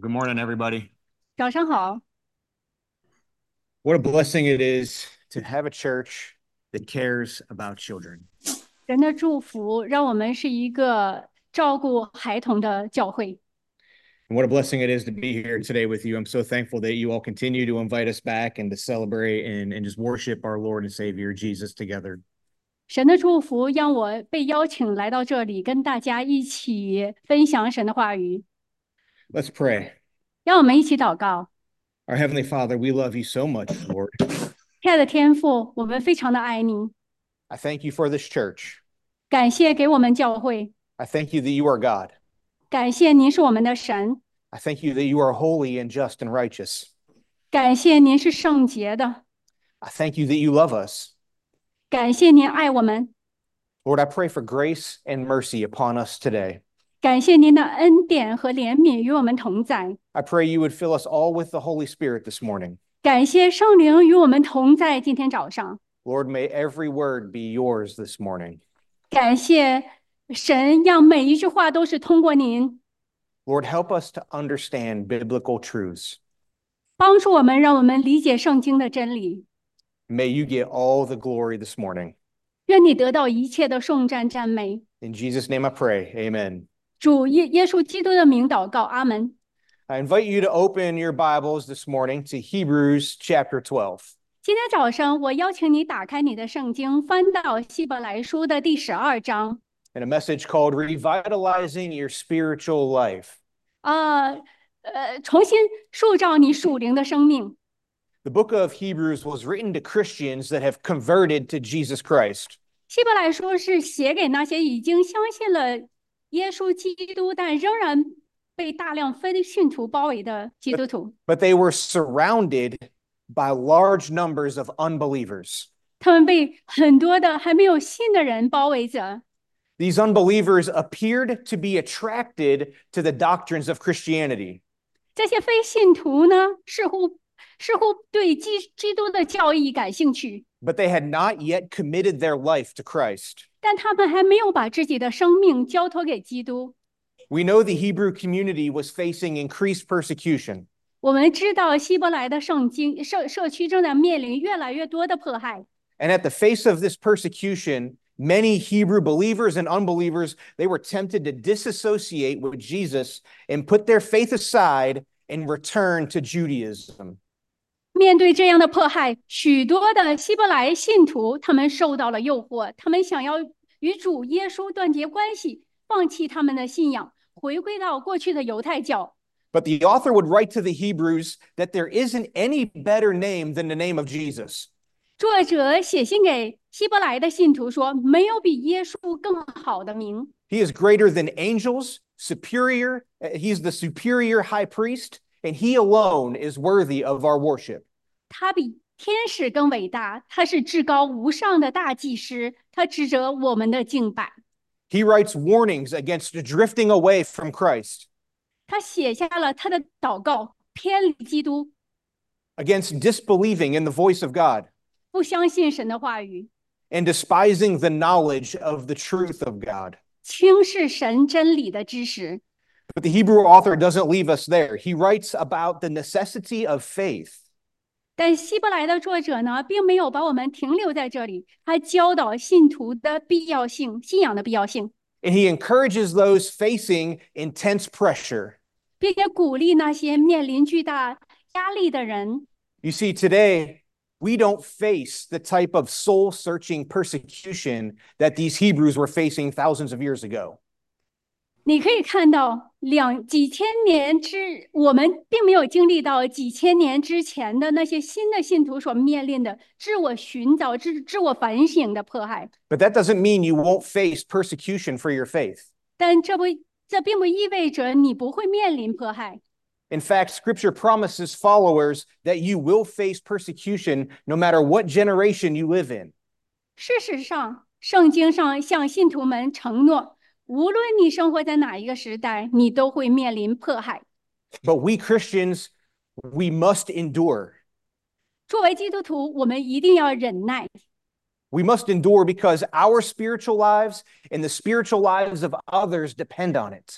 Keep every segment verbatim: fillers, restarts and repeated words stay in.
Good morning, everybody. 早上好， What a blessing it is to have a church that cares about children. 神的祝福让我们是一个照顾孩童的教会。 And what a blessing it is to be here today with you. I'm so thankful that you all continue to invite us back and to celebrate and, and just worship our Lord and Savior Jesus together. 神的祝福让我被邀请来到这里，跟大家一起分享神的话语。 Let's pray. 让我们一起祷告。 Our Heavenly Father, we love you so much, Lord. 亲爱的天父，我们非常的爱你， I thank you for this church. 感谢给我们教会， I thank you that you are God. 感谢您是我们的神， I thank you that you are holy and just and righteous. 感谢您是圣洁的， I thank you that you love us. 感谢您爱我们， Lord, I pray for grace and mercy upon us today. 感谢您的恩典和怜悯与我们同在， I pray you would fill us all with the Holy Spirit this morning. 感谢圣灵与我们同在。今天早上， Lord, may every word be yours this morning. 感谢神让每一句话都是通过您 Lord, help us to understand biblical truths. 帮助我们，让我们理解圣经的真理。 May you get all the glory this morning. 愿你得到一切的颂赞赞美。 In Jesus' name I pray. Amen. 主耶耶稣基督的名祷告，阿门。 I invite you to open your Bibles this morning to Hebrews chapter twelve. 今天早上，我邀请你打开你的圣经，翻到希伯来书的第十二章。 In a message called Revitalizing Your Spiritual Life. 啊，呃，重新塑造你属灵的生命。 The book of Hebrews was written to Christians that have converted to Jesus Christ. 希伯来书是写给那些已经相信了耶稣基督，但仍然被大量非信徒包围的基督徒。 But they were surrounded by large numbers of unbelievers. 他们被很多的还没有信的人包围着。 These unbelievers appeared to be attracted to the doctrines of Christianity. 这些非信徒呢，似乎似乎对基基督的教义感兴趣， But they had not yet committed their life to Christ. 但他们还没有把自己的生命交托给基督。 We know the Hebrew community was facing increased persecution. 我们知道希伯来的圣经社社区正在面临越来越多的迫害。 And at the face of this persecution, many Hebrew believers and unbelievers, they were tempted to disassociate with Jesus and put their faith aside and return to Judaism. 面对这样的迫害，许多的希伯来信徒他们受到了诱惑，他们想要与主耶稣断绝关系，放弃他们的信仰，回归到过去的犹太教。 But the author would write to the Hebrews that there isn't any better name than the name of Jesus. 作者写信给希伯来的信徒说：“没有比耶稣更好的名。 He is greater than angels, superior. He's the superior high priest, and he alone is worthy of our worship. 他比天使更伟大，他是至高无上的大祭司，他值得我们的敬拜。 He writes warnings against drifting away from Christ, 他写下了他的祷告，偏离基督， against disbelieving in the voice of God, 不相信神的话语， and despising the knowledge of the truth of God. 轻视神真理的知识。 But the Hebrew author doesn't leave us there. He writes about the necessity of faith. 但希伯来的作者呢，并没有把我们停留在这里，他教导信徒的必要性，信仰的必要性， And he encourages those facing intense pressure. 并且鼓励那些面临巨大压力的人。 You see, today, we don't face the type of soul-searching persecution that these Hebrews were facing thousands of years ago. 你可以看到两几千年之，我们并没有经历到几千年之前的那些新的信徒所面临的自我寻找、自自我反省的迫害。 But that doesn't mean you won't face persecution for your faith. 但这不，这并不意味着你不会面临迫害。 In fact, Scripture promises followers that you will face persecution no matter what generation you live in. 事实上，圣经上向信徒们承诺，无论你生活在哪一个时代，你都会面临迫害。 But we Christians, we must endure. 作为基督徒，我们一定要忍耐。 We must endure because our spiritual lives and the spiritual lives of others depend on it.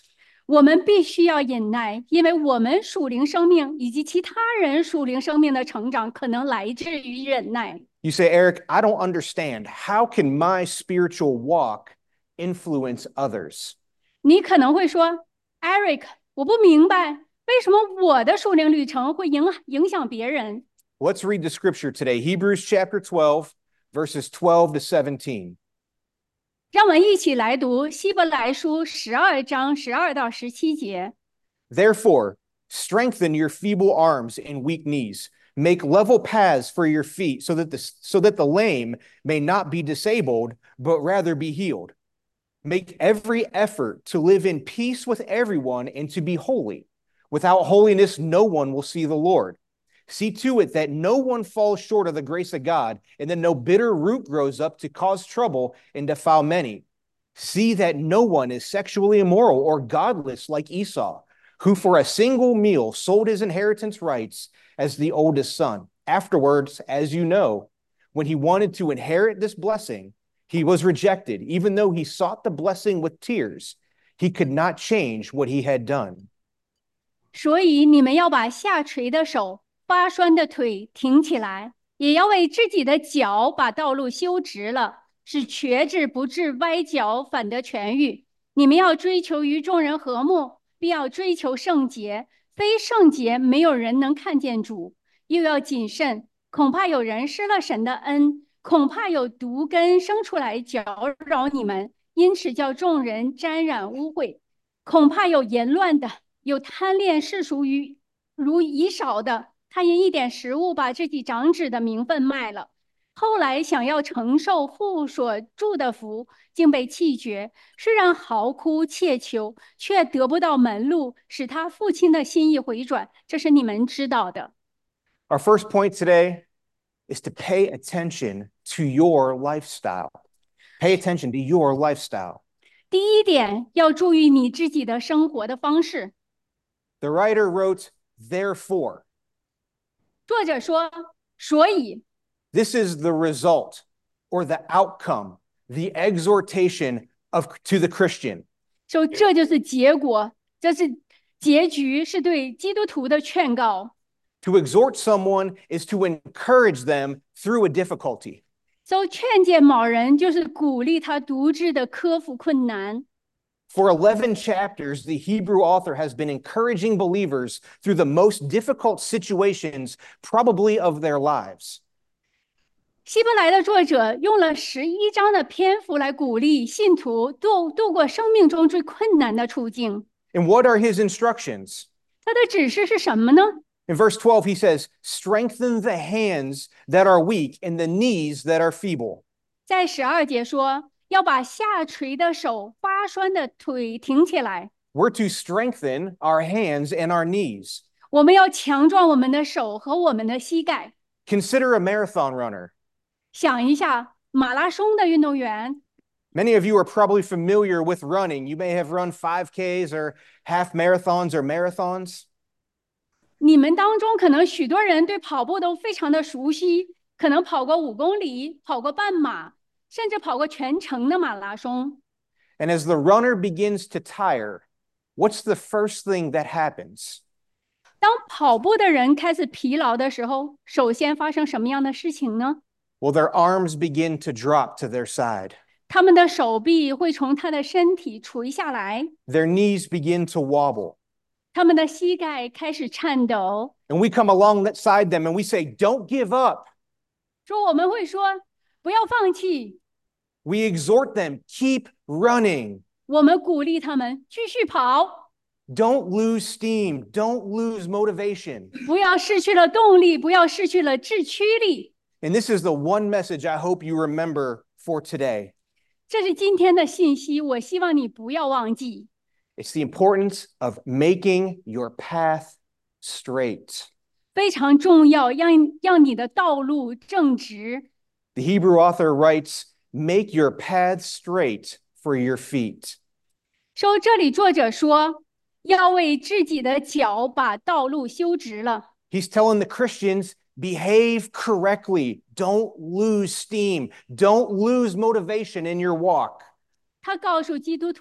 我们必须要忍耐，因为我们属灵生命以及其他人属灵生命的成长可能来自于忍耐。 You say, Eric, I don't understand. How can my spiritual walk influence others? 你可能会说 ，Eric，我不明白为什么我的属灵旅程会影影响别人。 Let's read the scripture today. Hebrews chapter twelve, verses twelve to seventeen. 让我们一起来读希伯来书十二章十二到十七节。 Therefore, strengthen your feeble arms and weak knees. Make level paths for your feet so that the, so that the lame may not be disabled, but rather be healed. Make every effort to live in peace with everyone and to be holy. Without holiness, no one will see the Lord. See to it that no one falls short of the grace of God, and that no bitter root grows up to cause trouble and defile many. See that no one is sexually immoral or godless like Esau, who for a single meal sold his inheritance rights as the oldest son. Afterwards, as you know, when he wanted to inherit this blessing, he was rejected, even though he sought the blessing with tears. He could not change what he had done. 所以你们要把下垂的手、发酸的腿挺起来，也要为自己的脚把道路修直了，使瘸子不致歪脚，反得痊愈。你们要追求与众人和睦，必要追求圣洁。非圣洁，没有人能看见主。又要谨慎，恐怕有人失了神的恩，恐怕有毒根生出来搅扰你们，因此叫众人沾染污秽。恐怕有淫乱的，有贪恋世俗于如以少的，他因一点食物把自己长子的名分卖了，后来想要承受父所祝的福，竟被弃绝。虽然嚎哭切求，却得不到门路，使他父亲的心意回转。这是你们知道的。 Our first point today is to pay attention to your lifestyle. Pay attention to your lifestyle. 第一点，要注意你自己的生活的方式。 The writer wrote, therefore. 作者说，所以。 This is the result or the outcome, the exhortation of to the Christian. 所以这就是结果，这是结局，是对基督徒的劝告。 To exhort someone is to encourage them through a difficulty. 所以劝诫某人就是鼓励他独自的克服困难。 For eleven chapters, the Hebrew author has been encouraging believers through the most difficult situations, probably of their lives. 希伯来的作者用了十一章的篇幅来鼓励信徒度度过生命中最困难的处境。 And what are his instructions? 他的指示是什么呢？ In verse twelve, he says, strengthen the hands that are weak and the knees that are feeble. 在十二节说，要把下垂的手、发酸的腿挺起来。 We're to strengthen our hands and our knees. 我们要强壮我们的手和我们的膝盖。 Consider a marathon runner. 想一下，马拉松的运动员。 Many of you are probably familiar with running. You may have run five Ks or half marathons or marathons. 你们当中可能许多人对跑步都非常的熟悉，可能跑过五公里，跑过半马，甚至跑过全程的马拉松。 And as the runner begins to tire, what's the first thing that happens? 当跑步的人开始疲劳的时候，首先发生什么样的事情呢？ Well, their arms begin to drop to their side. 他们的手臂会从他的身体垂下来， Their knees begin to wobble. 他们的膝盖开始颤抖。 And we come alongside them and we say, don't give up. 说我们会说不要放弃， We exhort them, keep running. 我们鼓励他们继续跑， Don't lose steam. Don't lose motivation. 不要失去了动力，不要失去了志驱力。 And this is the one message I hope you remember for today. 这是今天的信息，我希望你不要忘记。 It's the importance of making your path straight. 非常重要，让让你的道路正直。 The Hebrew author writes, make your path straight for your feet. 说这里作者说，要为自己的脚把道路修直了。 He's telling the Christians, behave correctly. Don't lose steam. Don't lose motivation in your walk. 他告诉基督徒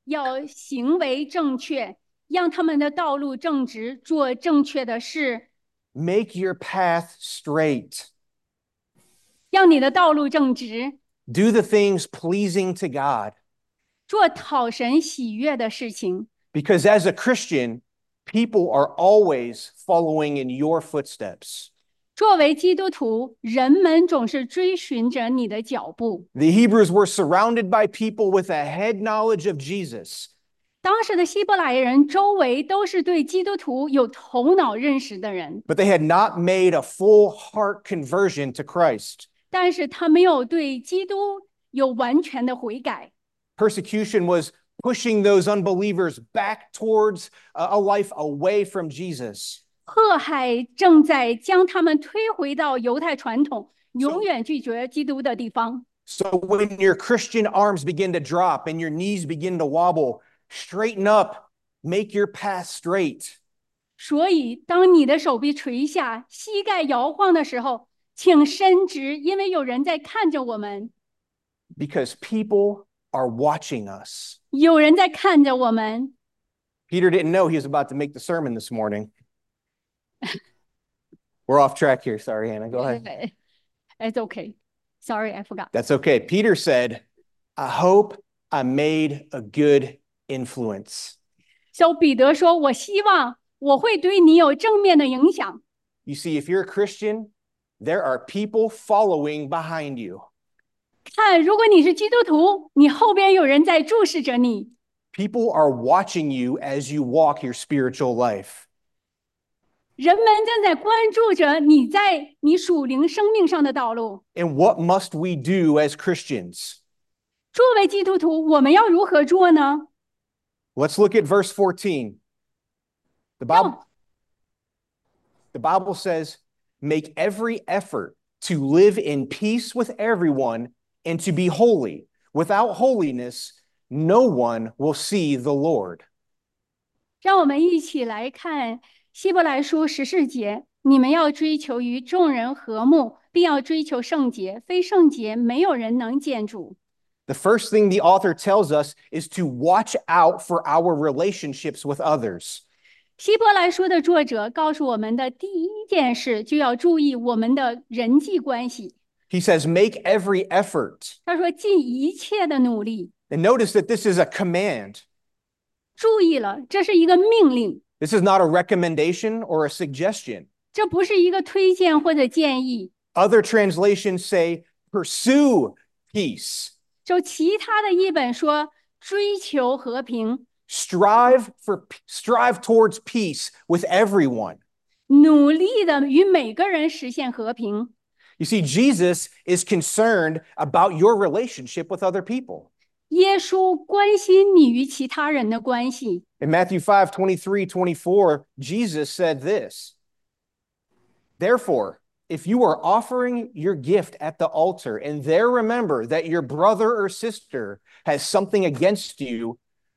要行为正确，让他们的道路正直，做正确的事， Make your path straight. 让你的道路正直， Do the things pleasing to God. 做讨神喜悦的事情。 Because as a Christian, people are always following in your footsteps. 作为基督徒，人们总是追寻着你的脚步。 The Hebrews were surrounded by people with a head knowledge of Jesus, 当时的希伯来人周围都是对基督徒有头脑认识的人， but they had not made a full heart conversion to Christ. 但是他没有对基督有完全的悔改。 Persecution was pushing those unbelievers back towards a a life away from Jesus. 迫害正在将他们推回到犹太传统，永远拒绝基督的地方。 So when your Christian arms begin to drop and your knees begin to wobble, straighten up, make your path straight. 所以，当你的手臂垂下，膝盖摇晃的时候，请伸直，因为有人在看着我们， Because people are watching us. 有人在看着我们。 Peter didn't know he was about to make the sermon this morning. We're off track here. Sorry, Hannah. Go ahead. It's okay. Sorry, I forgot. That's okay. Peter said, I hope I made a good influence. 小彼得说：“我希望我会对你有正面的影响。” You see, if you're a Christian, there are people following behind you. 看，如果你是基督徒，你后边有人在注视着你， People are watching you as you walk your spiritual life. 人们正在关注着你在你属灵生命上的道路。 And what must we do as Christians? 作为基督徒，我们要如何做呢？ Let's look at verse fourteen. The Bible, the Bible says, make every effort to live in peace with everyone and to be holy. Without holiness, no one will see the Lord. 让我们一起来看希伯来书十四节：你们要追求与众人和睦，并要追求圣洁。非圣洁，没有人能见主。 The first thing the author tells us is to watch out for our relationships with others. 希伯来书的作者告诉我们的第一件事，就要注意我们的人际关系。 He says, make every effort. 他说尽一切的努力。 And notice that this is a command. 注意了，这是一个命令， This is not a recommendation or a suggestion. 这不是一个推荐或者建议。 Other translations say, pursue peace. 就其他的译本说追求和平， Strive for strive towards peace with everyone. 努力的与每个人实现和平。 You see, Jesus is concerned about your relationship with other people. 耶稣关心你与其他人的关系。 In Matthew five, twenty-three, twenty-four, Jesus said this. Therefore, if you are offering your gift at the altar and there remember that your brother or sister has something against you,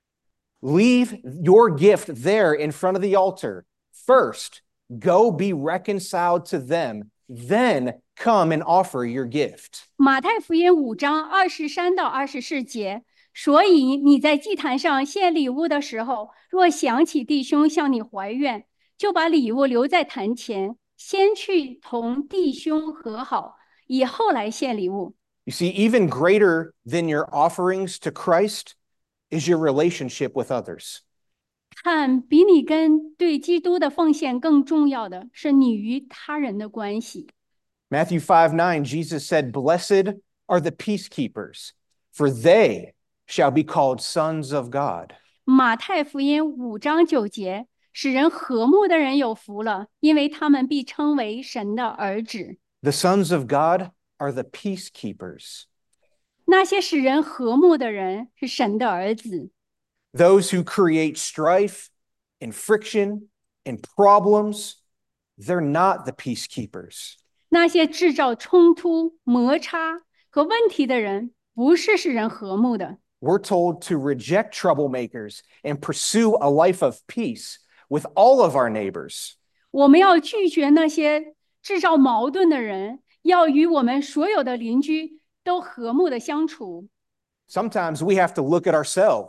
leave your gift there in front of the altar. First, go be reconciled to them, then come and offer your gift. 马太福音五章二十三到二十四节，所以你在祭坛上献礼物的时候，若想起弟兄向你怀怨，就把礼物留在坛前，先去同弟兄和好，以后来献礼物。 You see, even greater than your offerings to Christ is your relationship with others. 看，比你跟对基督的奉献更重要的是你与他人的关系。 Matthew five, nine, Jesus said, Blessed are the peacekeepers, for they shall be called sons of God. 马太福音五章九节，使人和睦的人有福了，因为他们必称为神的儿子。 The sons of God are the peacekeepers, 那些使人和睦的人是神的儿子。 those who create strife and friction and problems. They're not the peacekeepers. 那些制造冲突、摩擦和问题的人，不是使人和睦的。 We're told to reject troublemakers and pursue a life of peace with all of our neighbors. 我们要拒绝那些制造矛盾的人，要与我们所有的邻居都和睦的相处。 Sometimes we have to look at ourselves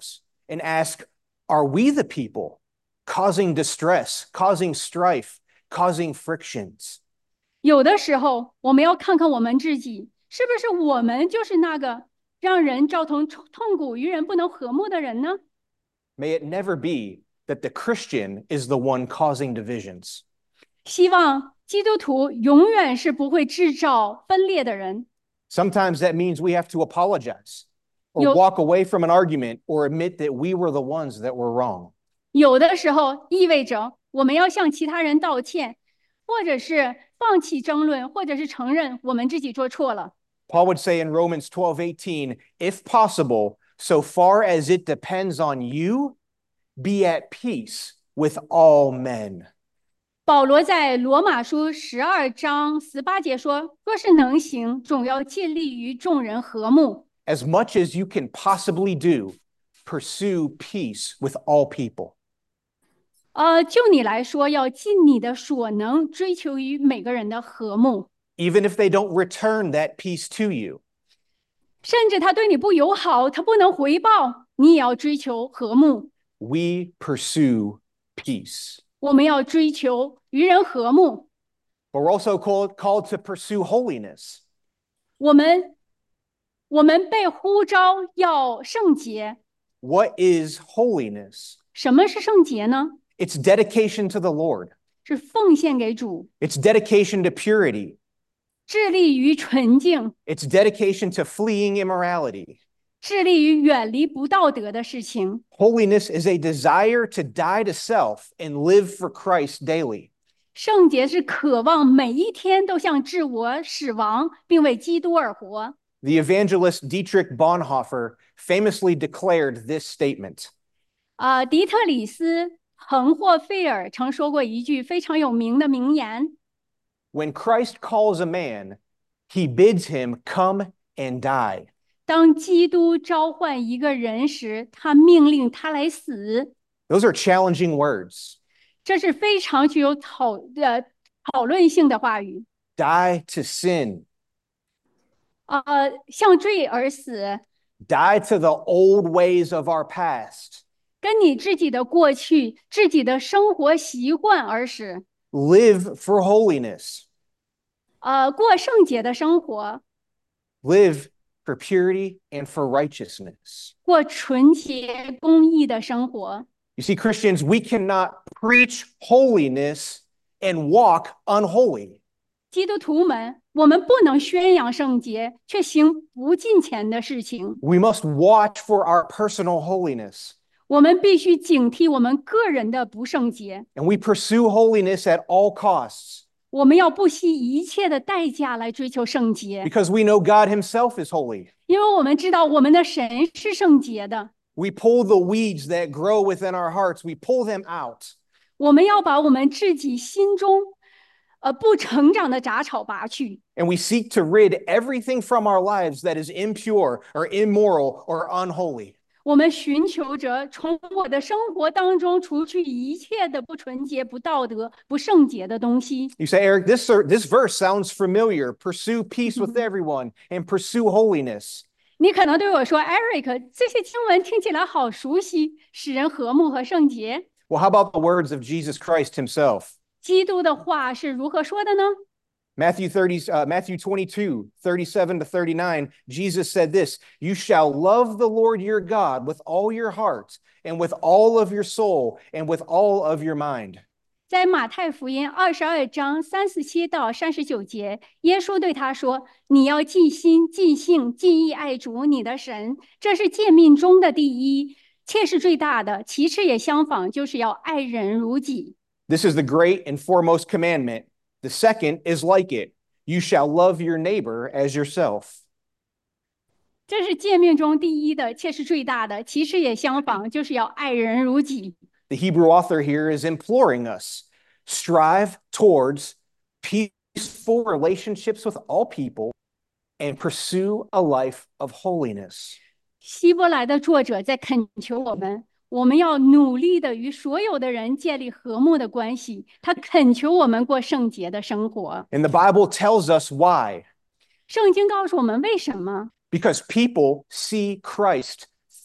and ask, are we the people causing distress, causing strife, causing frictions? 有的时候，我们要看看我们自己，是不是我们就是那个让人造成痛苦、与人不能和睦的人呢？ May it never be that the Christian is the one causing divisions. 希望基督徒永远是不会制造分裂的人。 Sometimes that means we have to apologize or 有 walk away from an argument or admit that we were the ones that were wrong. 有的时候意味着我们要向其他人道歉，或者是放弃争论，或者是承认我们自己做错了。 Paul would say in Romans twelve eighteen, if possible, so far as it depends on you, be at peace with all men. 保罗在罗马书十二章十八节说：“若是能行，总要尽力于众人和睦。” As much as you can possibly do, pursue peace with all people. 呃，就你来说，要尽你的所能，追求于每个人的和睦。 Even if they don't return that peace to you. 甚至他对你不友好，他不能回报，你也要追求和睦。 We pursue peace. 我们要追求与人和睦。 But we're also called, called to pursue holiness. 我们我们被呼召要圣洁。 What is holiness? 什么是圣洁呢？ It's dedication to the Lord. 是奉献给主， It's dedication to purity. 致力于纯净， It's dedication to fleeing immorality. 致力于远离不道德的事情。 Holiness is a desire to die to self and live for Christ daily. 圣洁是渴望每一天都向自我死亡，并为基督而活。 The evangelist Dietrich Bonhoeffer famously declared this statement. 啊、迪特里斯·恒霍费尔曾说过一句非常有名的名言： When Christ calls a man, he bids him come and die. 当基督召唤一个人时，他命令他来死。 Those are challenging words. 这是非常具有讨呃讨论性的话语。 Die to sin. 呃，向罪而死， Die to the old ways of our past. 跟你自己的过去、自己的生活习惯而死。 Live for holiness. 呃，过圣洁的生活， Live for purity and for righteousness. 过纯洁公义的生活。 You see, Christians, we cannot preach holiness and walk unholy. 基督徒们，我们不能宣扬圣洁，却行不敬虔的事情。 We must watch for our personal holiness, 我们必须警惕我们个人的不圣洁。 and we pursue holiness at all costs 我们要不惜一切的代价来追求圣洁， because we know God Himself is holy. 因为我们知道我们的神是圣洁的。 We pull the weeds that grow within our hearts, we pull them out. 我们要把我们自己心中，呃，不成长的杂草拔去， And we seek to rid everything from our lives that is impure or immoral or unholy. 我们寻求着从我的生活当中除去一切的不纯洁、不道德、不圣洁的东西。 You say, Eric, this, this verse sounds familiar. Pursue peace with everyone and pursue holiness. 你可能对我说 ，Eric，这些经文听起来好熟悉，使人和睦和圣洁。 Well, how about the words of Jesus Christ Himself? 基督的话是如何说的呢？ Matthew thirty, uh, Matthew twenty-two, thirty-seven to thirty-nine, Jesus said this, you shall love the Lord your God with all your heart and with all of your soul and with all of your mind. 在马太福音二十二章三十七到三十九节，耶稣对他说：“你要尽心、尽性、尽意爱主你的神，这是诫命中的第一，切是最大的。其次也相仿，就是要爱人如己。” This is the great and foremost commandment. The second is like it. You shall love your neighbor as yourself. 这是诫命中第一的，切是最大的。其次也相仿，就是要爱人如己。 The Hebrew author here is imploring us, strive towards peaceful relationships with all people and pursue a life of holiness. 希伯来的作者在恳求我们，我们要努力的与所有的人建立和睦的关系。他恳求我们过圣洁的生活。 And the Bible tells us why. 圣经告诉我们为什么？ Because people see Christ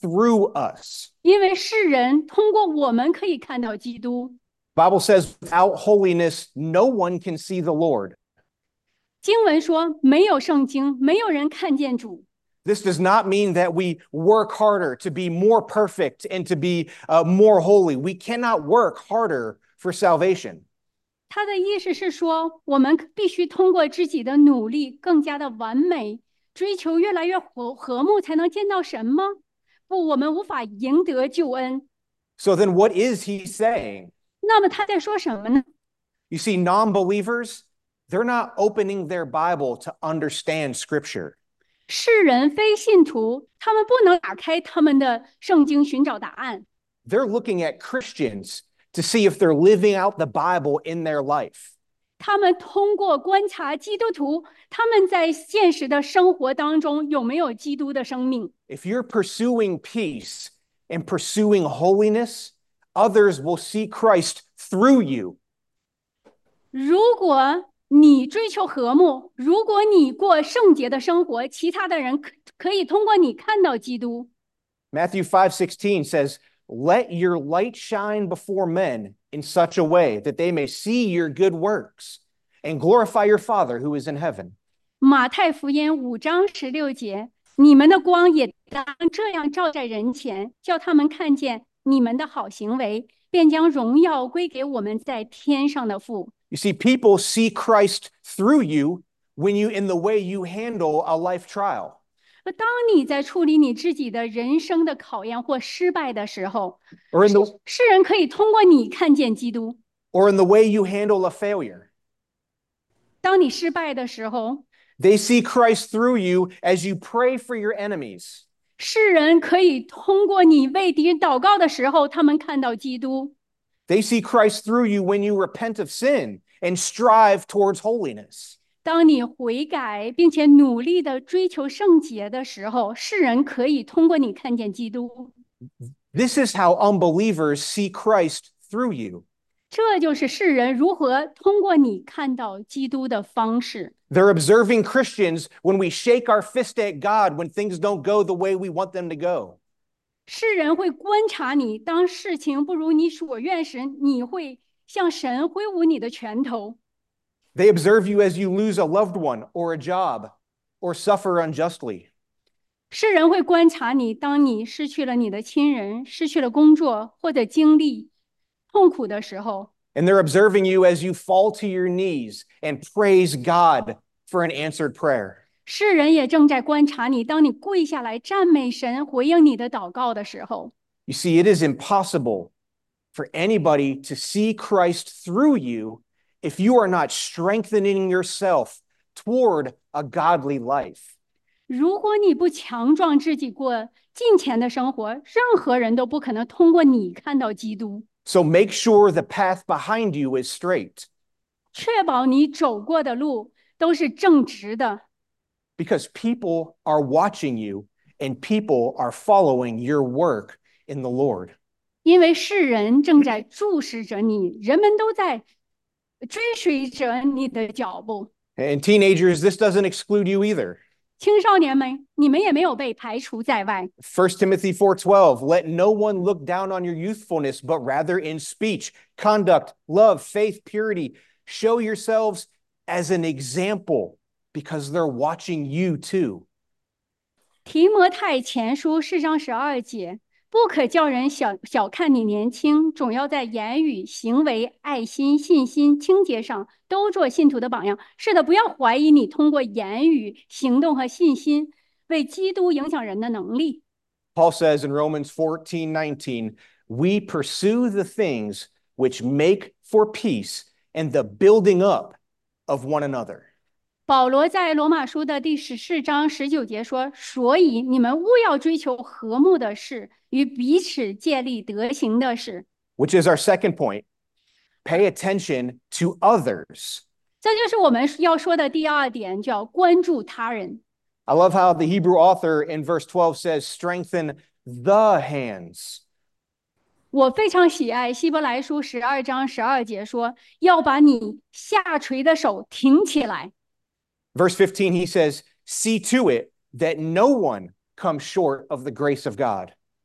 through us. 因为世人通过我们可以看到基督。 Bible says, without holiness, no one can see the Lord. 经文说，没有圣经，没有人看见主。 This does not mean that we work harder to be more perfect and to be uh, more holy. We cannot work harder for salvation. 他的意思是说，我们必须通过自己的努力，更加的完美，追求越来越和和睦，才能见到神吗？不，我们无法赢得救恩。 So then what is he saying? 那么他在说什么呢？ You see, non-believers, they're not opening their Bible to understand Scripture. 世人非信徒，他们不能打开他们的圣经寻找答案。 They're looking at Christians to see if they're living out the Bible in their life. 他们通过观察基督徒，他们在现实的生活当中有没有基督的生命？ If you're pursuing peace and pursuing holiness, others will see Christ through you. 如果你追求和睦，如果你过圣洁的生活，其他的人可可以通过你看到基督。 Matthew five sixteen says, "Let your light shine before men in such a way that they may see your good works and glorify your Father who is in heaven." 马太福音五章十六节，你们的光也当这样照在人前，叫他们看见你们的好行为，便将荣耀归给我们在天上的父。 You see, people see Christ through you when you, in the way you handle a life trial. 而当你在处理你自己的人生的考验或失败的时候， Or in the, 世人可以通过你看见基督。 or in the way you handle a failure. 当你失败的时候， They see Christ through you as you pray for your enemies. 世人可以通过你为敌人祷告的时候，他们看到基督。 They see Christ through you when you repent of sin and strive towards holiness. 当你悔改并且努力的追求圣洁的时候，世人可以通过你看见基督。 This is how unbelievers see Christ through you. 这就是世人如何通过你看到基督的方式。 They're observing Christians when we shake our fist at God when things don't go the way we want them to go. 世人会观察你，当事情不如你所愿时，你会向神挥舞你的拳头。 They observe you as you lose a loved one or a job or suffer unjustly. 世人会观察你，当你失去了你的亲人、失去了工作或者经历痛苦的时候。 And they're observing you as you fall to your knees and praise God for an answered prayer. 世人也正在观察你，当你跪下来赞美神、回应你的祷告的时候。 You see, it is impossible for anybody to see Christ through you if you are not strengthening yourself toward a godly life. 如果你不强壮自己过敬虔的生活，任何人都不可能通过你看到基督。 So make sure the path behind you is straight, 确保你走过的路都是正直的， because people are watching you and people are following your work in the Lord. 因为世人正在注视着你，人们都在追随着你的脚步。 And teenagers, this doesn't exclude you either. 青少年们，你们也没有被排除在外。 First Timothy four twelve, let no one look down on your youthfulness, but rather in speech, conduct, love, faith, purity, show yourselves as an example because they're watching you too. 提摩太前书四章十二节，不可叫人小小看你年轻，总要在言语、行为、爱心、信心、清洁上都做信徒的榜样。是的，不要怀疑你通过言语、行动和信心为基督影响人的能力。 Paul says in Romans fourteen nineteen, we pursue the things which make for peace and the building up of one another. 保罗在罗马书的第十四章十九节说：“所以你们务要追求和睦的事，与彼此建立德行的事。” Which is our second point. Pay attention to others. 这就是我们要说的第二点，叫关注他人。 I love how the Hebrew author in verse twelve says, strengthen the hands. 我非常喜爱希伯来书十二章十二节说：“要把你下垂的手挺起来。” Verse fifteen, he says, see to it that no one comes short of the grace of God.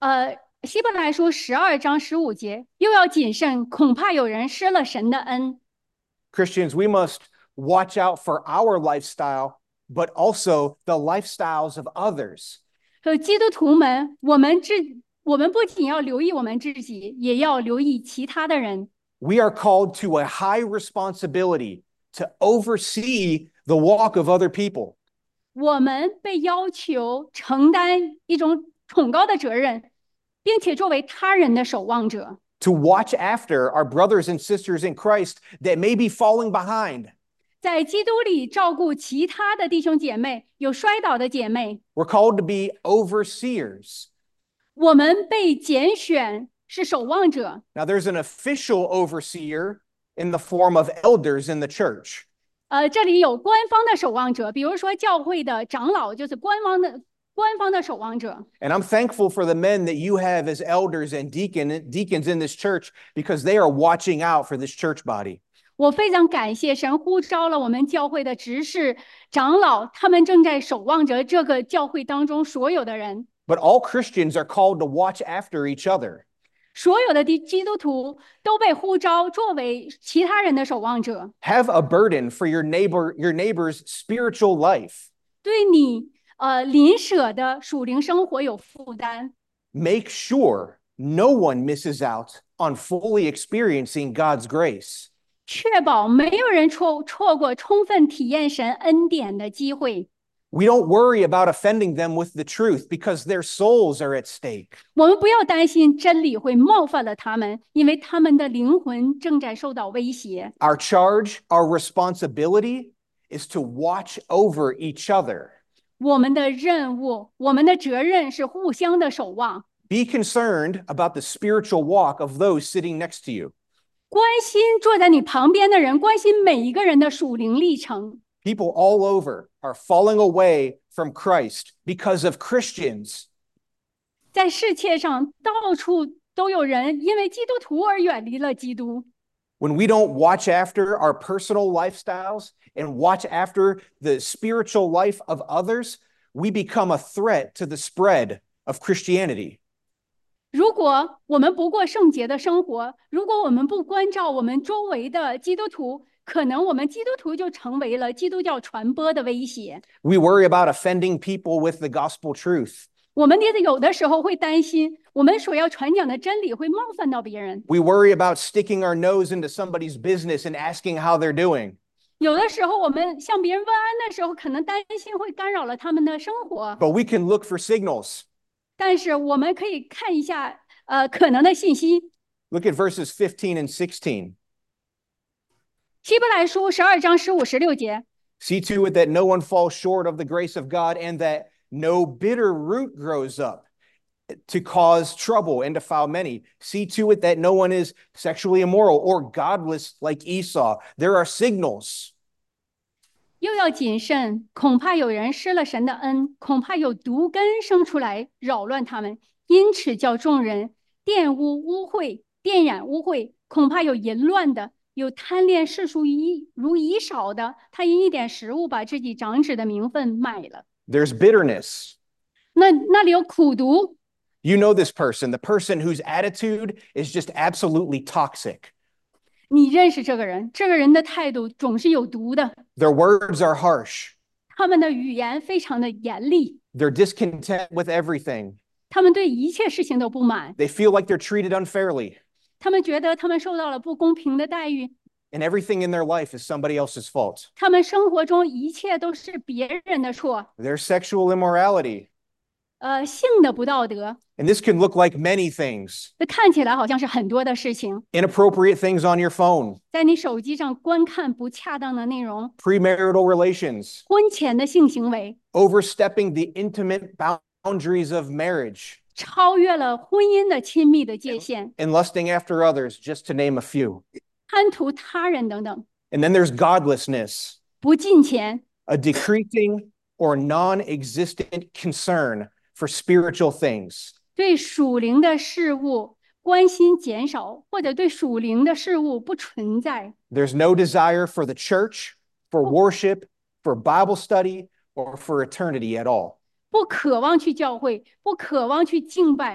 呃，希伯来书十二章十五节，又要谨慎，恐怕有人失了神的恩。 Christians, we must watch out for our lifestyle, but also the lifestyles of others. 所以基督徒们，我们自我们不仅要留意我们自己，也要留意其他的人。 We are called to a high responsibility to oversee the walk of other people. 我们被要求承担一种崇高的责任，并且作为他人的守望者。 To watch after our brothers and sisters in Christ that may be falling behind. 在基督里照顾其他的弟兄姐妹，有摔倒的姐妹。 We're called to be overseers. 我们被拣选是守望者。 Now, there's an official overseer in the form of elders in the church. 呃，这里有官方的守望者，比如说教会的长老就是官方的官方的守望者。 And I'm thankful for the men that you have as elders and deacon, deacons in this church because they are watching out for this church body. 我非常感谢神呼召了我们教会的执事、长老，他们正在守望着这个教会当中所有的人。 But all Christians are called to watch after each other. 所有的基督徒都被呼召作为其他人的守望者。 Have a burden for your neighbor, your neighbor's spiritual life. 对你呃邻舍的属灵生活有负担。 Make sure no one misses out on fully experiencing God's grace. 确保没有人错错过充分体验神恩典的机会。 We don't worry about offending them with the truth because their souls are at stake. 我们不要担心真理会冒犯了他们，因为他们的灵魂正在受到威胁。 Our charge, our responsibility is to watch over each other. 我们的任务，我们的责任是互相的守望。 Be concerned about the spiritual walk of those sitting next to you. 关心坐在你旁边的人，关心每一个人的属灵历程。 People all over are falling away from Christ because of Christians. 在世界上，到处都有人因为基督徒而远离了基督。 When we don't watch after our personal lifestyles and watch after the spiritual life of others, we become a threat to the spread of Christianity. 如果我们不过圣洁的生活，如果我们不关照我们周围的基督徒，可能我们基督徒就成为了基督教传播的威胁。 We worry about offending people with the gospel truth. 我们的有的时候会担心，我们所要传讲的真理会冒犯到别人。 We worry about sticking our nose into somebody's business and asking how they're doing. 有的时候，我们向别人问安的时候，可能担心会干扰了他们的生活。 But we can look for signals. 但是我们可以看一下，呃，可能的信息。 Look at verses fifteen and sixteen. 希伯来书十二章十五、十六节。 See to it that no one falls short of the grace of God and that no bitter root grows up to cause trouble and defile many. See to it that no one is sexually immoral or godless like Esau. There are signals. 又要谨慎，恐怕有人失了神的恩，恐怕有毒根生出来扰乱他们，因此叫众人玷污污秽、玷染污秽。恐怕有淫乱的，有贪恋世俗如以少的，他因一点食物把自己长子的名分卖了。 There's bitterness. 那那里有苦毒。 You know this person, the person whose attitude is just absolutely toxic. 你认识这个人，这个人的态度总是有毒的。 Their words are harsh. 他们的语言非常的严厉。 They're discontent with everything. 他们对一切事情都不满。 They feel like they're treated unfairly. 他们觉得他们受到了不公平的待遇。 And everything in their life is somebody else's fault. 他们生活中一切都是别人的错。 There's sexual immorality. 呃，性的不道德。 And this can look like many things. 这看起来好像是很多的事情。 Inappropriate things on your phone. 在你手机上观看不恰当的内容。 Premarital relations. 婚前的性行为。 Overstepping the intimate boundaries of marriage. 超越了婚姻的亲密的界限。 And lusting after others, just to name a few. 贪图他人等等。 And then there's godlessness. 不敬虔。 A decreasing or non-existent concern for spiritual things. 对属灵的事物关心减少，或者对属灵的事物不存在。 There's no desire for the church, for worship, for Bible study, or for eternity at all. 不渴望去教会，不渴望去敬拜，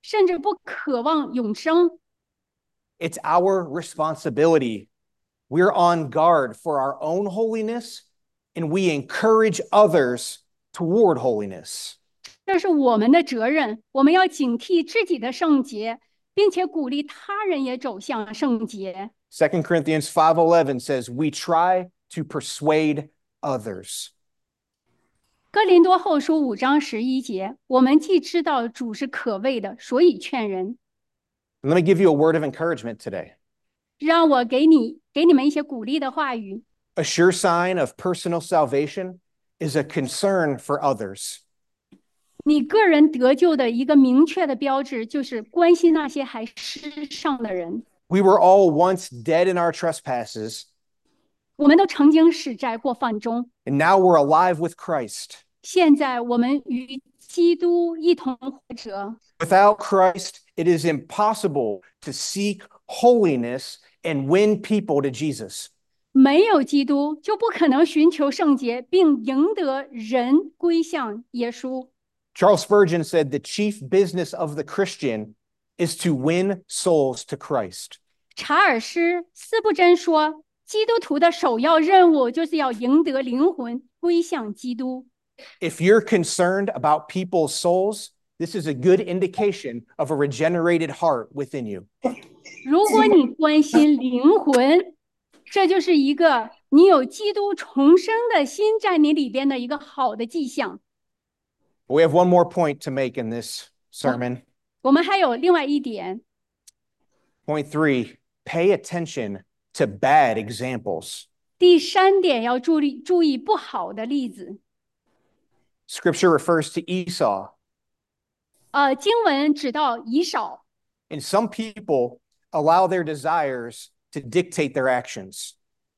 甚至不渴望永生。 It's our responsibility. We're on guard for our own holiness, and we encourage others toward holiness. 这是我们的责任，我们要警惕自己的圣洁，并且鼓励他人也走向圣洁。 Second Corinthians five eleven says, we try to persuade others. 哥林多后书五章十一节，我们既知道主是可畏的，所以劝人。 Let me give you a word of encouragement today. 让我给你给你们一些鼓励的话语。 A sure sign of personal salvation is a concern for others. 你个人得救的一个明确的标志，就是关心那些还失丧的人。 We were all once dead in our trespasses, 我们都曾经死在过犯中， and now we're alive with Christ. 现在我们与基督一同活着。 Without Christ, it is impossible to seek holiness and win people to Jesus. 没有基督，就不可能寻求圣洁，并赢得人归向耶稣。 Charles Spurgeon said the chief business of the Christian is to win souls to Christ. 查尔斯·斯布真说，基督徒的首要任务就是要赢得灵魂归向基督。 If you're concerned about people's souls, this is a good indication of a regenerated heart within you. 如果你关心灵魂，这就是一个你有基督重生的心在你里边的一个好的迹象。 We have one more point to make in this sermon. 我们还有另外一点。 Point three, pay attention to bad examples. 第三点要注意注意不好的例子。 Scripture refers to Esau. 呃，经文指到以扫。 And some people allow their desires to dictate their actions.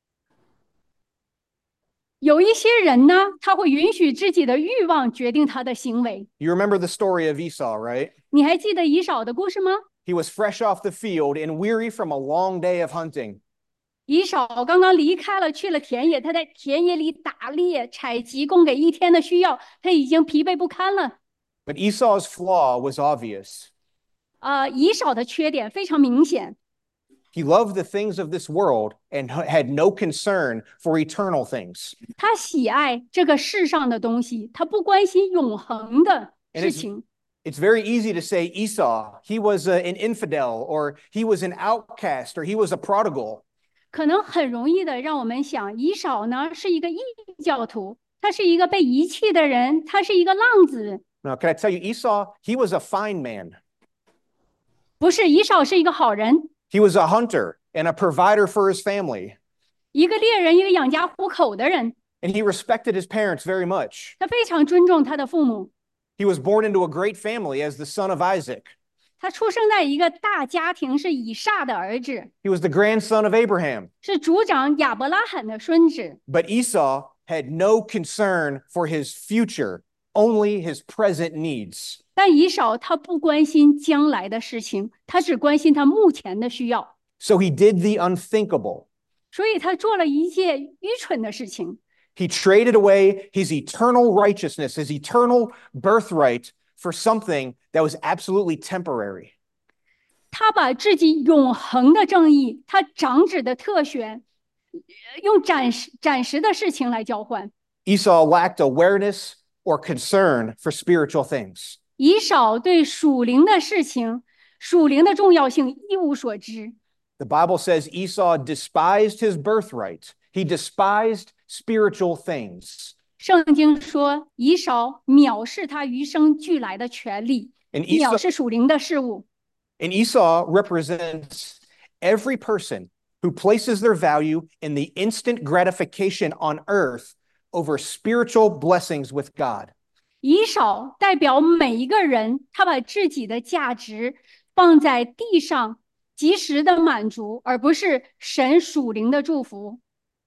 有一些人呢，他会允许自己的欲望决定他的行为。 You remember the story of Esau, right? 你还记得以扫的故事吗？ He was fresh off the field and weary from a long day of hunting. 以扫刚刚离开了，去了田野，他在田野里打猎、采集，供给一天的需要，他已经疲惫不堪了。 But Esau's flaw was obvious. 呃，以扫的缺点非常明显。 He loved the things of this world and had no concern for eternal things. 他喜爱这个世上的东西，他不关心永恒的事情。 It's very easy to say Esau, he was a, an infidel, or he was an outcast, or he was a prodigal. 可能很容易的让我们想，以扫呢是一个异教徒，他是一个被遗弃的人，他是一个浪子。 Now, can I tell you, Esau, he was a fine man. 不是，以扫是一个好人。 He was a hunter and a provider for his family. 一个猎人，一个养家糊口的人。 And he respected his parents very much. 他非常尊重他的父母。 He was born into a great family as the son of Isaac. 他出生在一个大家庭，是以撒的儿子。 He was the grandson of Abraham. 是族长亚伯拉罕的孙子。 But Esau had no concern for his future, only his present needs. 但以扫他不关心将来的事情，他只关心他目前的需要。 So he did the unthinkable. 所以他做了一件愚蠢的事情。 He traded away his eternal righteousness, his eternal birthright, for something that was absolutely temporary. 他把自己永恒的正义，他长子的特权，用暂时暂时的事情来交换。 Esau lacked awareness or concern for spiritual things. 以扫对属灵的事情、属灵的重要性一无所知。 The Bible says Esau despised his birthright. He despised spiritual things. 圣经说，以扫藐视他与生俱来的权利， And Esau, 藐视属灵的事物。 and Esau represents every person who places their value in the instant gratification on earth over spiritual blessings with God. 以扫代表每一个人，他把自己的价值放在地上，及时的满足，而不是神属灵的祝福。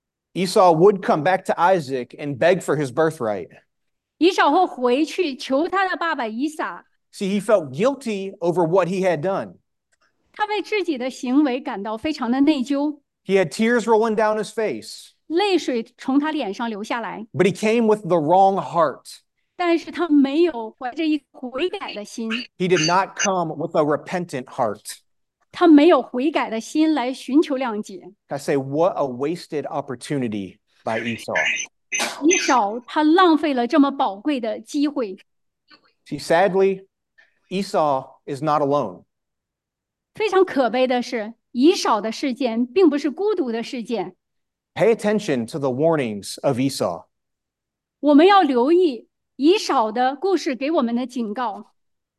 Esau would come back to Isaac and beg for his birthright. 以扫会回去求他的爸爸以撒。 See, he felt guilty over what he had done. 他为自己的行为感到非常的内疚。 He had tears rolling down his face. 泪水从他脸上流下来。 But he came with the wrong heart. 但是他没有怀着一个悔改的心， He did not come with a repentant heart. 他没有悔改的心来寻求谅解。 I say, what a wasted opportunity by Esau. 以扫他浪费了这么宝贵的机会。 See, sadly, Esau is not alone. 非常可悲的是，以扫的事件并不是孤独的事件。 Pay attention to the warnings of Esau. 我们要留意以扫的故事给我们的警告。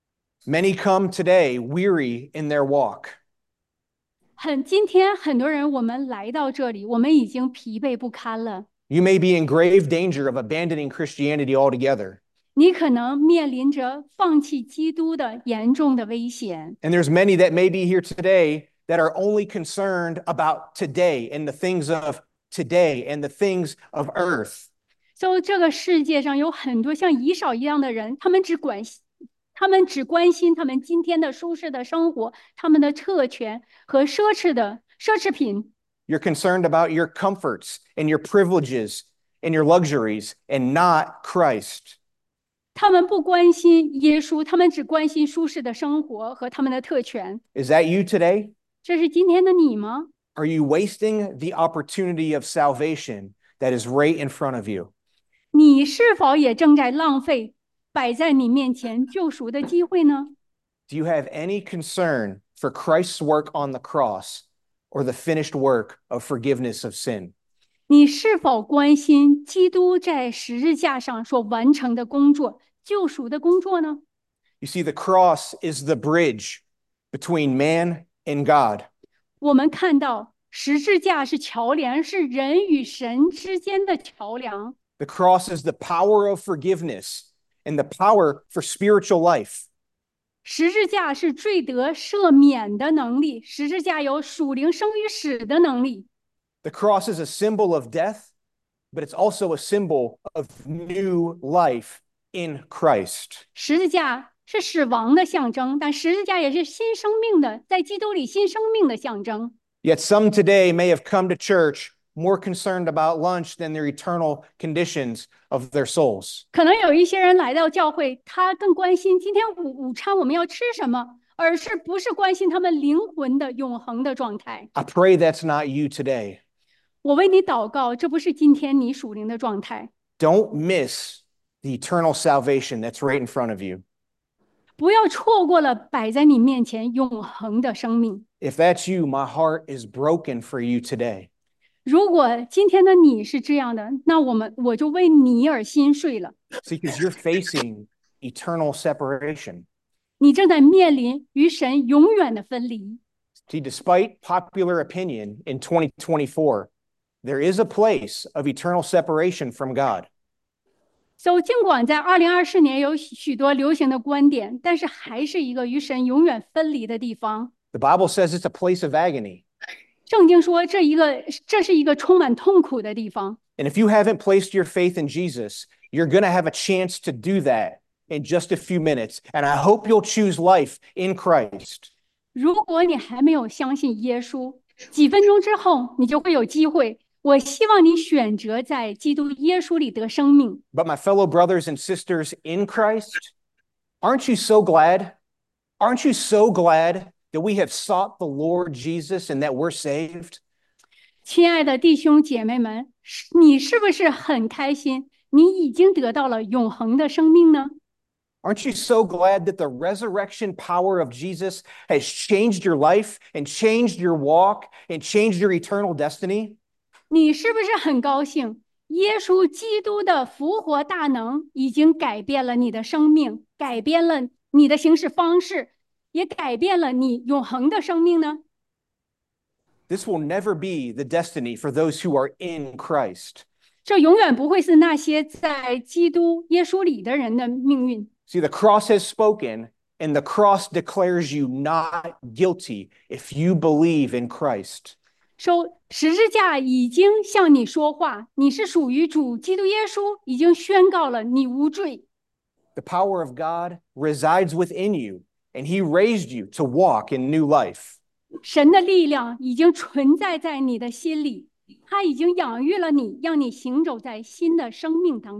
Many come today weary in their walk. 很，今天很多人我们来到这里，我们已经疲惫不堪了。 You may be in grave danger of abandoning Christianity altogether. 你可能面临着放弃基督的严重的危险。 And there's many that may be here today that are only concerned about today and the things of today and the things of earth. 所以这个世界上有很多像以扫一样的人，他们只管他们只关心他们今天的舒适的生活，他们的特权和奢侈的奢侈品。 You're concerned about your comforts and your privileges and your luxuries and not Christ. 他们不关心耶稣，他们只关心舒适的生活和他们的特权。 Is that you today? 这是今天的你吗？ Are you wasting the opportunity of salvation that is right in front of you? 你是否也正在浪费摆在你面前救赎的机会呢？ Do you have any concern for Christ's work on the cross or the finished work of forgiveness of sin? 你是否关心基督在十字架上所完成的工作，救赎的工作呢？ You see, the cross is the bridge between man and God. 我们看到十字架是桥梁，是人与神之间的桥梁。 The cross is the power of forgiveness and the power for spiritual life. 十字架是罪得赦免的能力，十字架有属灵生与死的能力。 The cross is a symbol of death, but it's also a symbol of new life in Christ. 十字架是死亡的象征，但十字架也是新生命的，在基督里新生命的象征。 Yet some today may have come to church more concerned about lunch than their eternal conditions of their souls. 可能有一些人来到教会，他更关心今天午午餐我们要吃什么，而是不是关心他们灵魂的永恒的状态。 I pray that's not you today. 我为你祷告，这不是今天你属灵的状态。 Don't miss the eternal salvation that's right in front of you. 不要错过了摆在你面前永恒的生命。 If that's you, my heart is broken for you today. 如果今天的你是这样的，那我们我就为你而心碎了。 See, because you're facing eternal separation. 你正在面临与神永远的分离。 See, despite popular opinion in twenty twenty-four, there is a place of eternal separation from God. 所以，尽管在二零二四年有许多流行的观点，但是还是一个与神永远分离的地方。 The Bible says it's a place of agony. 圣经说，这一个这是一个充满痛苦的地方。 And if you haven't placed your faith in Jesus, you're going to have a chance to do that in just a few minutes. And I hope you'll choose life in Christ. 如果你还没有相信耶稣，几分钟之后你就会有机会。我希望你选择在基督耶稣里得生命。 But my fellow brothers and sisters in Christ, aren't you so glad? Aren't you so glad that we have sought the Lord Jesus and that we're saved? 亲爱的弟兄姐妹们，你是不是很开心？你已经得到了永恒的生命呢？ Aren't you so glad that the resurrection power of Jesus has changed your life and changed your walk and changed your eternal destiny? 你是不是很高兴？耶稣基督的复活大能已经改变了你的生命，改变了你的行事方式，也改变了你永恒的生命呢？ This will never be the destiny for those who are in Christ. 这永远不会是那些在基督耶稣里的人的命运。 See, the cross has spoken, and the cross declares you not guilty if you believe in Christ. 说十字架已经向你说话，你是属于主基督耶稣，已经宣告了你无罪。 The power of God resides within you, and He raised you to walk in new life. 神的力量已经存在在你的心里，他已经养育了你，让你行走在新的生命当中。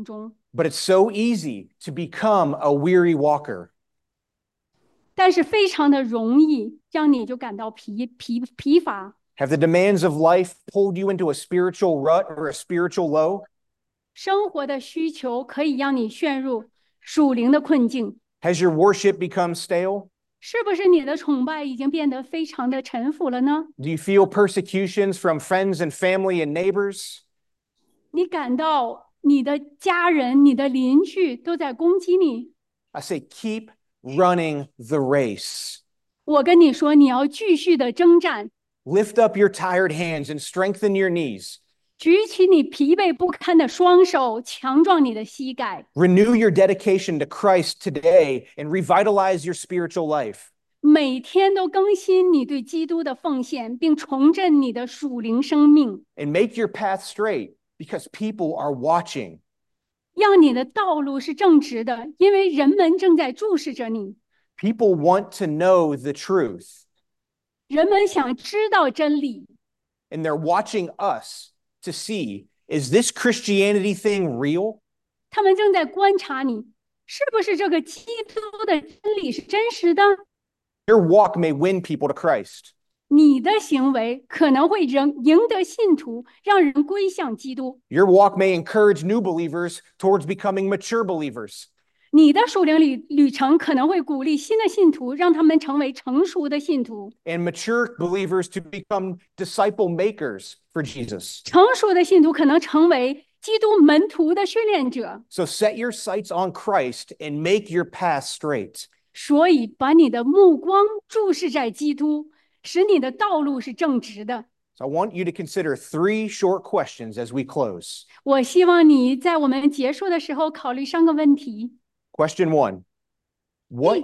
But it's so easy to become a weary walker. 但是非常的容易让你就感到疲疲疲乏。 Have the demands of life pulled you into a spiritual rut or a spiritual low? 生活的需求可以让你陷入属灵的困境。 Has your worship become stale? 是不是你的崇拜已经变得非常的陈腐了呢？ Do you feel persecutions from friends and family and neighbors? 你感到你的家人、你的邻居都在攻击你。 I say, keep running the race. 我跟你说，你要继续的征战， Lift up your tired hands and strengthen your knees. 举起你疲惫不堪的双手，强壮你的膝盖， Renew your dedication to Christ today and revitalize your spiritual life. 每天都更新你对基督的奉献，并重振你的属灵生命， And make your path straight because people are watching. 让你的道路是正直的，因为人们正在注视着你。 People want to know the truth, 人们想知道真理， and they're watching us to see, is this Christianity thing real? 他们正在观察你，是不是这个基督的真理是真实的？ Your walk may win people to Christ. 你的行为可能会赢赢得信徒，让人归向基督。 Your walk may encourage new believers towards becoming mature believers. 你的属灵旅旅程可能会鼓励新的信徒，让他们成为成熟的信徒。 And mature believers to become disciple makers for Jesus. 成熟的信徒可能成为基督门徒的训练者。 So set your sights on Christ and make your path straight. 所以，把你的目光注视在基督，使你的道路是正直的。 So I want you to consider three short questions as we close. 我希望你在我们结束的时候考虑三个问题。 Question one, what,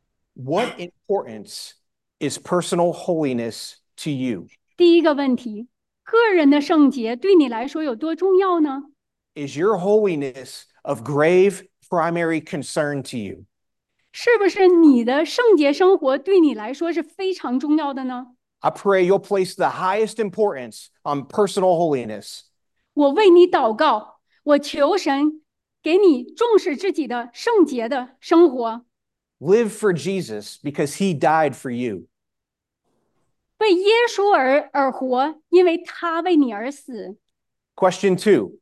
what importance is personal holiness to you? 第一个问题，个人的圣洁对你来说有多重要呢？ Is your holiness of grave primary concern to you? 是不是你的圣洁生活对你来说是非常重要的呢？ I pray you'll place the highest importance on personal holiness. 我为你祷告，我求神给你重视自己的圣洁的生活， Live for Jesus because he died for you. 为耶稣而而活，因为他为你而死。 Question two,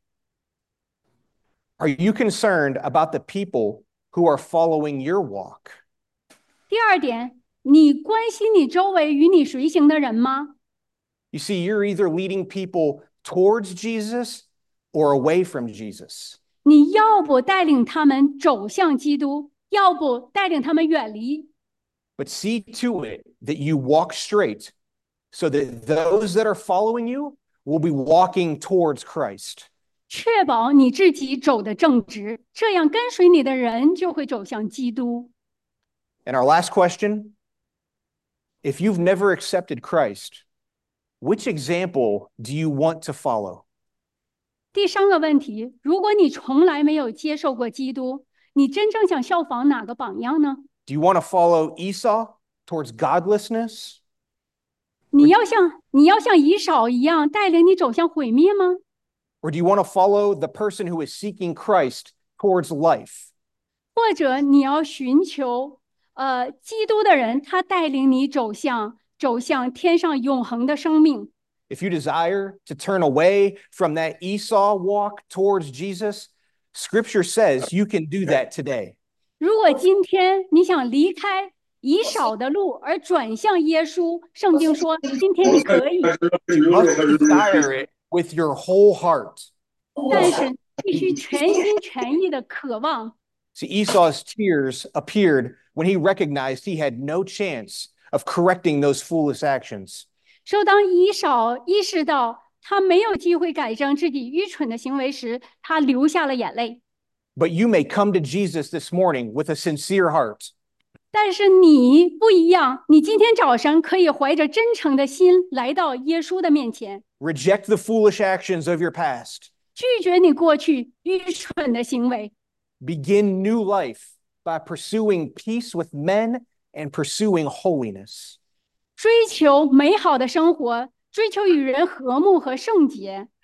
are you concerned about the people who are following your walk? 第二点，你关心你周围与你随行的人吗？ You see, you're either leading people towards Jesus or away from Jesus. 你要不带领他们走向基督，要不带领他们远离。 But see to it that you walk straight so that those that are following you will be walking towards Christ. 确保你自己走得正直，这样跟随你的人就会走向基督。 And our last question, if you've never accepted Christ, which example do you want to follow? 第三个问题，如果你从来没有接受过基督，你真正想效仿哪个榜样呢？ Do you want to follow Esau towards godlessness? 你要像你要像以扫一样带领你走向毁灭吗？ Or do you want to follow the person who is seeking Christ towards life? 或者你要寻求呃基督的人，他带领你走向走向天上永恒的生命？ If you desire to turn away from that Esau walk towards Jesus, Scripture says you can do that today. 如果今天你想离开以扫的路而转向耶稣，圣经说今天你可以， You must desire it with your whole heart. 但是必须全心全意的渴望。 See, Esau's tears appeared when he recognized he had no chance of correcting those foolish actions. 说当以扫意识到他没有机会改正自己愚蠢的行为时，他流下了眼泪。 But you may come to Jesus this morning with a sincere heart. 但是你不一样，你今天早上可以怀着真诚的心来到耶稣的面前， Reject the foolish actions of your past. 拒绝你过去愚蠢的行为， Begin new life by pursuing peace with men and pursuing holiness. 追求美好的生活，追求与人和睦和圣洁。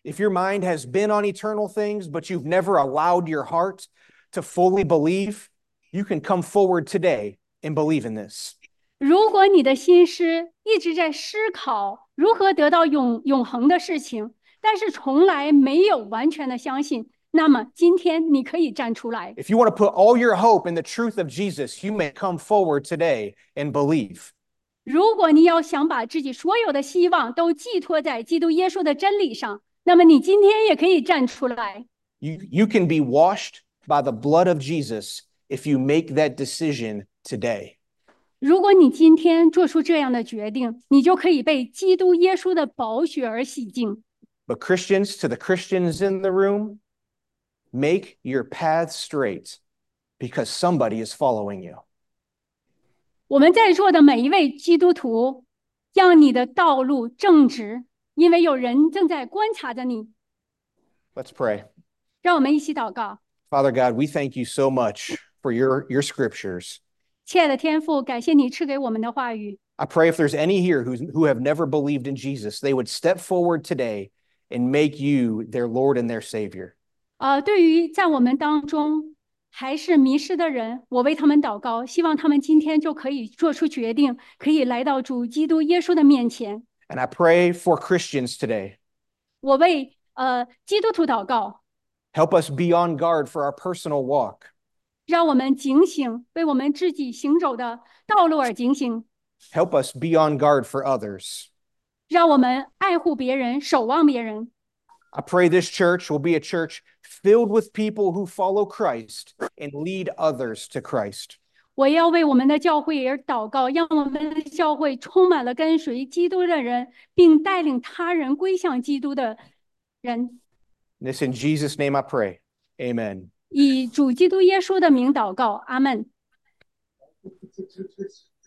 If your mind has been on eternal things, but you've never allowed your heart to fully believe, you can come forward today and believe in this. 如果你的心思一直在思考如何得到永永恒的事情，但是从来没有完全的相信，那么今天你可以站出来。 If you want to put all your hope in the truth of Jesus, you may come forward today and believe. 如果你要想把自己所有的希望都寄托在基督耶稣的真理上，那么你今天也可以站出来。 You, you can be washed by the blood of Jesus if you make that decision today. 如果你今天做出这样的决定，你就可以被基督耶稣的宝血而洗净。 But Christians, to the Christians in the room, make your path straight because somebody is following you. 我们在座的每一位基督徒，让你的道路正直，因为有人正在观察着你。 Let's pray. 让我们一起祷告。 Father God, we thank you so much for your, your scriptures. 亲爱的天父，感谢你赐给我们的话语。 I pray if there's any here who's, who have never believed in Jesus, they would step forward today and make you their Lord and their Savior. 呃，对于在我们当中还是迷失的人，我为他们祷告，希望他们今天就可以做出决定，可以来到主基督耶稣的面前。 And I pray for Christians today. 我为呃基督徒祷告， Help us be on guard for our personal walk. 让我们警醒，为我们自己行走的道路而警醒， Help us be on guard for others. 让我们爱护别人，守望别人。 I pray this church will be a church filled with people who follow Christ and lead others to Christ. 我要为我们的教会而祷告，让我们的教会充满了跟随基督的人，并带领他人归向基督的人。 This in Jesus' name I pray. Amen. 以主基督耶稣的名祷告，阿门。